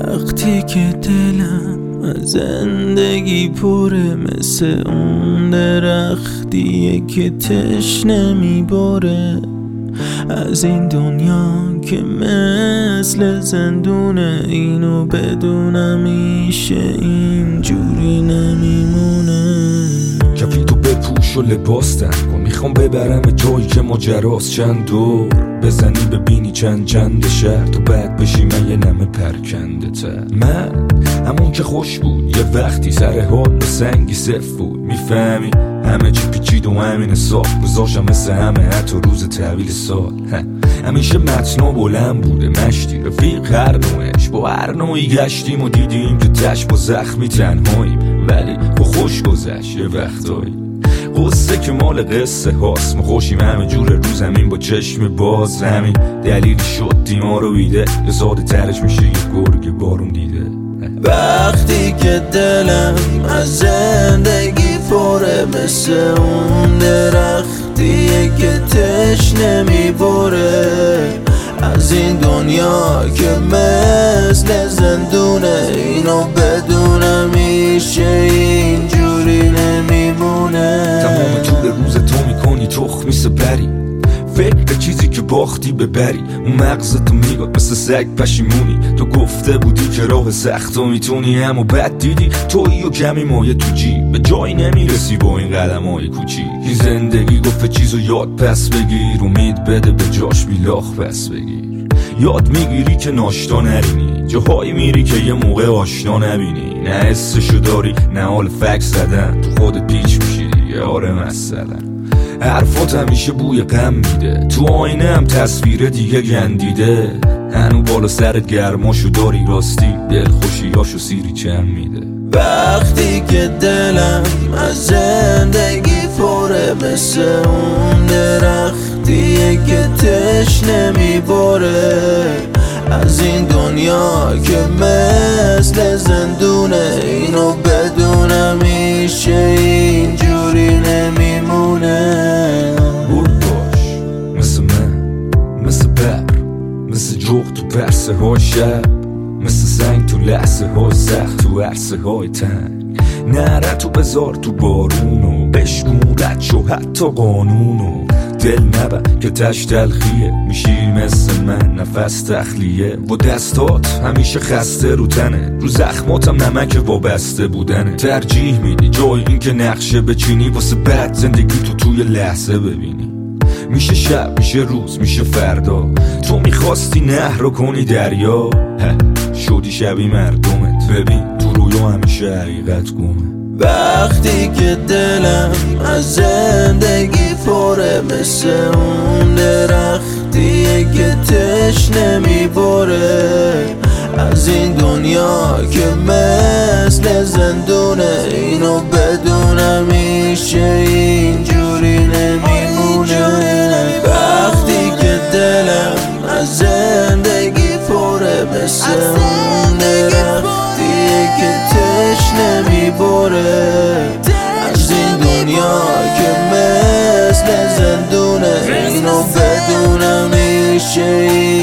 وقتی که دلم از زندگی پره، مثل اون درختیه که تشنه میباره، از این دنیا که مثل زندونه، اینو بدونم میشه اینجوری نمیمونه. کفی تو بپوش و لباس تن کن، میخوام ببرم جایی که ماجراست، چند دور بزنی ببینی چند شهر، تو بعد بشی من یه نمه پرکنده تر. من همون که خوش بود یه وقتی، سر حال و سنگی صف بود، میفهمی همه چی پیچید و همین حساب گذاشتم مثل همه، حتی روز تحویل سال. همیشه متنا بلند بوده، مشتی رفیق هر نوعش، با هر نوعی گشتیم و دیدیم که تش با زخمی تنهاییم، ولی با خوش گذشت یه وقتایی. قصه که مال قصه هاست، ما خوشیم همه جور رو زمین با چشم باز، همین دلیلی شد دیما رو بیده، یه ساده ترش میشه یه گرگ بارون دیده. وقتی که دلم از زندگی پره، مثل اون درختیه که تشنه میبره، از این دنیا که مثل زندونه، اینو بدونم میشه اینجوری نمیمونه. تمام طول روز تو میکنی تخمی سپری، فکر چیزی که باختی ببری، اون مغزتو میگاد مثل سگ پشیمونی، تو گفته بودی که راه سخت و میتونی، اما بعد دیدی تویی و کمی مایه تو جیب، به جایی نمیرسی با این قدم های کوچیک. این زندگی گفته چیزو یاد پس بگیر، امید بده به جاش بیلاخ پس بگیر، یاد میگیری که ناشتا نرینی، جاهایی میری که یه موقع آشنا نبینی، نه حسشو داری نه حال فکس زدن، تو خودت پیچ میشی دیگه. آره مثلا حرفات همیشه بوی غم میده، تو آینه هم تصویر دیگه گندیده، هنو بالا سرت گرماشو داری، راستی دل خوشیاشو سیری چم میده. وقتی که دلم از زندگی پره، مثل اون درختیه که تشنه میباره، از این دنیا که مثل زندونه، اینو بدونم میشه اینجوری نمیمونه. بود باش مثل من، مثل بر، مثل جغد تو پرسه های شب، مثل سنگ تو لحظه های سخت، تو عرصه های تنگ، نره تو بذار تو بارونو، بشمورد شو حتی قانونو، دل نبر که تش تلخیه، میشی مثل من نفس تخلیه، با دستات همیشه خسته رو تنه، رو زخماتم نمک وابسته بودنه، ترجیح میدی جای این که نقشه بچینی، واسه بعد زندگی تو توی لحظه ببینی. میشه شب میشه روز میشه فردا، تو میخواستی نهر رو کنی دریا، شدی شبی مردمت، ببین تو رویا همیشه حقیقت گمه. وقتی که دلم از زندگی پره، مثل اون درختیه که تشنه میباره، از این دنیا که مثل زندونه، اینو بدونم میشه اینجوری نمیمونه. وقتی که دلم از زندگی پره، مثل اون درختیه که تشنه میباره، از این دنیا که مثل زندونه، اینو بدونم میشه